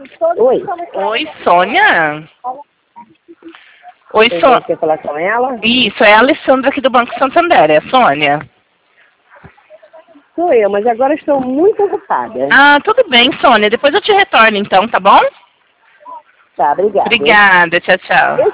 Oi. Oi, Sônia? Oi, Você Sônia. quer falar com ela? Isso, é a Alessandra aqui do Banco Santander, é a Sônia? Sou eu, mas agora estou muito ocupada. Ah, tudo bem, Sônia. Depois eu te retorno então, tá bom? Tá, obrigada. Obrigada, tchau, tchau.